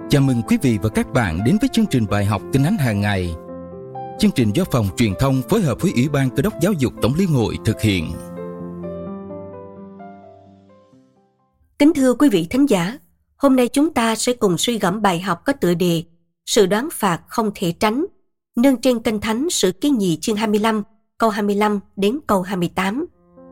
Chào mừng quý vị và các bạn đến với chương trình bài học Kinh Thánh hàng ngày. Chương trình do Phòng Truyền thông phối hợp với Ủy ban Cơ đốc Giáo dục Tổng Liên hội thực hiện. Kính thưa quý vị thính giả, hôm nay chúng ta sẽ cùng suy gẫm bài học có tựa đề Sự đoán phạt không thể tránh, nương trên Kinh Thánh Sử Ký Nhì chương 25, câu 25 đến câu 28.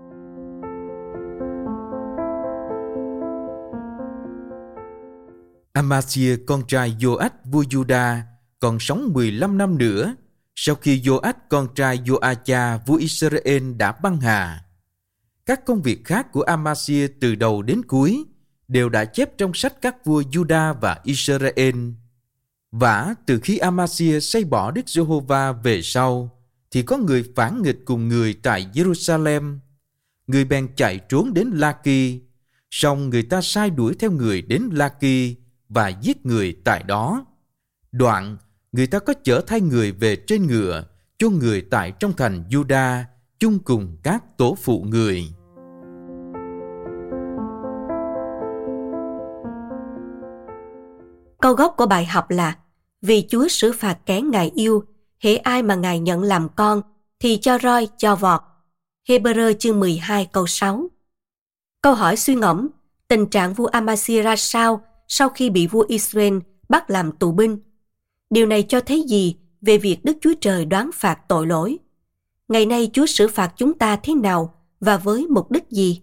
Amazia con trai Joach vua Juda còn sống 15 năm nữa sau khi Joach con trai Joacha vua Israel đã băng hà. Các công việc khác của Amazia từ đầu đến cuối đều đã chép trong sách các vua Juda và Israel. Vả từ khi Amazia xây bỏ Đức Giê-hô-va về sau, thì có người phản nghịch cùng người tại Jerusalem. Người bèn chạy trốn đến La-ki, song người ta sai đuổi theo người đến La-ki và giết người tại đó. Đoạn, người ta có chở thay người về trên ngựa, chôn người tại trong thành Juda, chung cùng các tổ phụ người. Câu gốc của bài học là: vì Chúa xử phạt kẻ Ngài yêu, hễ ai mà Ngài nhận làm con, thì cho roi, cho vọt. Hê-bơ-rơ chương 12 câu 6. Câu hỏi suy ngẫm, tình trạng vua Amazia ra sao sau khi bị vua Israel bắt làm tù binh? Điều này cho thấy gì về việc Đức Chúa Trời đoán phạt tội lỗi? Ngày nay Chúa xử phạt chúng ta thế nào và với mục đích gì?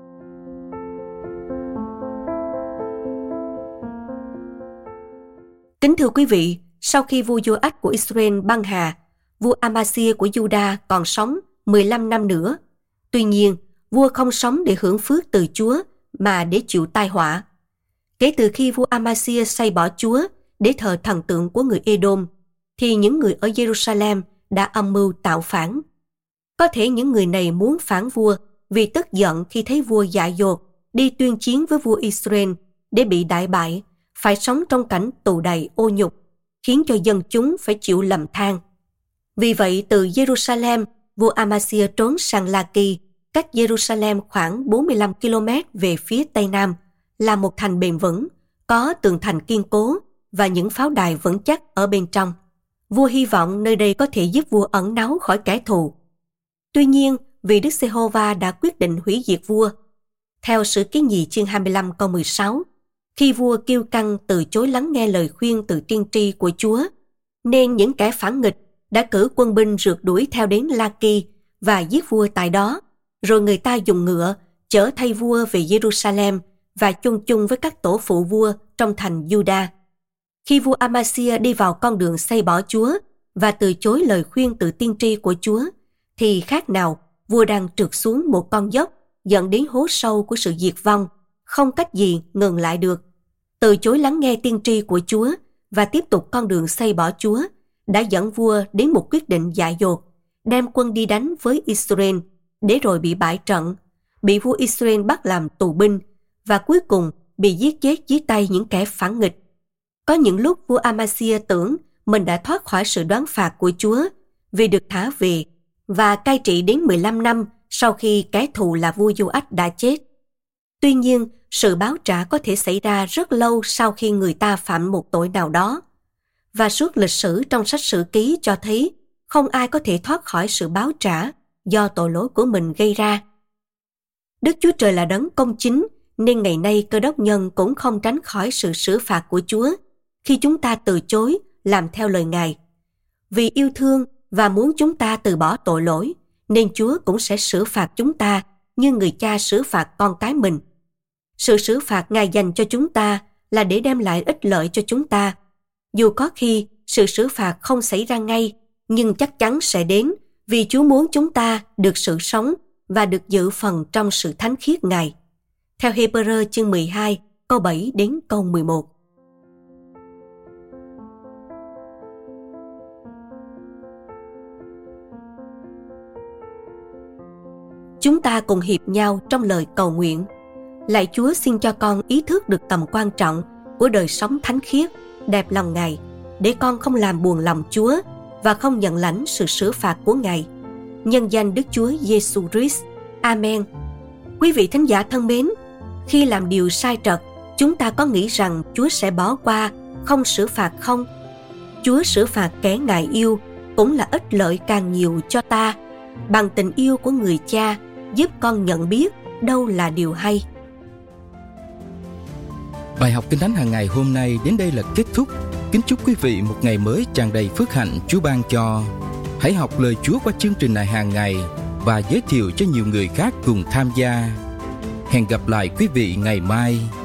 Kính thưa quý vị, sau khi vua Joach của Israel băng hà, vua Amazia của Juda còn sống 15 năm nữa. Tuy nhiên, vua không sống để hưởng phước từ Chúa mà để chịu tai họa. Kể từ khi vua Amazia xây bỏ Chúa để thờ thần tượng của người Edom, thì những người ở Jerusalem đã âm mưu tạo phản. Có thể những người này muốn phản vua vì tức giận khi thấy vua dại dột đi tuyên chiến với vua Israel để bị đại bại, phải sống trong cảnh tù đầy ô nhục, khiến cho dân chúng phải chịu lầm than. Vì vậy, từ Jerusalem, vua Amazia trốn sang La-ki, cách Jerusalem khoảng 45 km về phía tây nam, là một thành bền vững, có tường thành kiên cố và những pháo đài vững chắc ở bên trong. Vua hy vọng nơi đây có thể giúp vua ẩn náu khỏi kẻ thù. Tuy nhiên, vì Đức Giê-hô-va đã quyết định hủy diệt vua. Theo Sử Ký Nhì chương 25 câu 16, khi vua kiêu căng từ chối lắng nghe lời khuyên từ tiên tri của Chúa, nên những kẻ phản nghịch đã cử quân binh rượt đuổi theo đến La-ki và giết vua tại đó. Rồi người ta dùng ngựa chở thay vua về Jerusalem và chôn chung với các tổ phụ vua trong thành Juda. Khi vua Amazia đi vào con đường xây bỏ Chúa và từ chối lời khuyên từ tiên tri của Chúa, thì khác nào vua đang trượt xuống một con dốc dẫn đến hố sâu của sự diệt vong, không cách gì ngừng lại được. Từ chối lắng nghe tiên tri của Chúa và tiếp tục con đường xây bỏ Chúa đã dẫn vua đến một quyết định dại dột, đem quân đi đánh với Israel, để rồi bị bại trận, bị vua Israel bắt làm tù binh và cuối cùng bị giết chết dưới tay những kẻ phản nghịch. Có những lúc vua Amazia tưởng mình đã thoát khỏi sự đoán phạt của Chúa vì được thả về và cai trị đến 15 năm sau khi kẻ thù là vua Joach đã chết. Tuy nhiên, sự báo trả có thể xảy ra rất lâu sau khi người ta phạm một tội nào đó. Và suốt lịch sử trong sách Sử Ký cho thấy không ai có thể thoát khỏi sự báo trả do tội lỗi của mình gây ra. Đức Chúa Trời là đấng công chính, nên ngày nay Cơ đốc nhân cũng không tránh khỏi sự xử phạt của Chúa khi chúng ta từ chối làm theo lời Ngài. Vì yêu thương và muốn chúng ta từ bỏ tội lỗi, nên Chúa cũng sẽ xử phạt chúng ta như người cha xử phạt con cái mình. Sự xử phạt Ngài dành cho chúng ta là để đem lại ích lợi cho chúng ta. Dù có khi sự xử phạt không xảy ra ngay, nhưng chắc chắn sẽ đến, vì Chúa muốn chúng ta được sự sống và được dự phần trong sự thánh khiết Ngài. Theo Hê-bơ-rơ chương 12, câu 7 đến câu 11. Chúng ta cùng hiệp nhau trong lời cầu nguyện. Lạy Chúa, xin cho con ý thức được tầm quan trọng của đời sống thánh khiết, đẹp lòng Ngài, để con không làm buồn lòng Chúa và không nhận lãnh sự xử phạt của Ngài. Nhân danh Đức Chúa Giêsu Christ. Amen. Quý vị thính giả thân mến, khi làm điều sai trật, chúng ta có nghĩ rằng Chúa sẽ bỏ qua không xử phạt không? Chúa xử phạt kẻ Ngài yêu cũng là ích lợi càng nhiều cho ta, bằng tình yêu của người cha giúp con nhận biết đâu là điều hay. Bài học Kinh Thánh hàng ngày hôm nay đến đây là kết thúc. Kính chúc quý vị một ngày mới tràn đầy phước hạnh Chúa ban cho. Hãy học lời Chúa qua chương trình này hàng ngày và giới thiệu cho nhiều người khác cùng tham gia. Hẹn gặp lại quý vị ngày mai.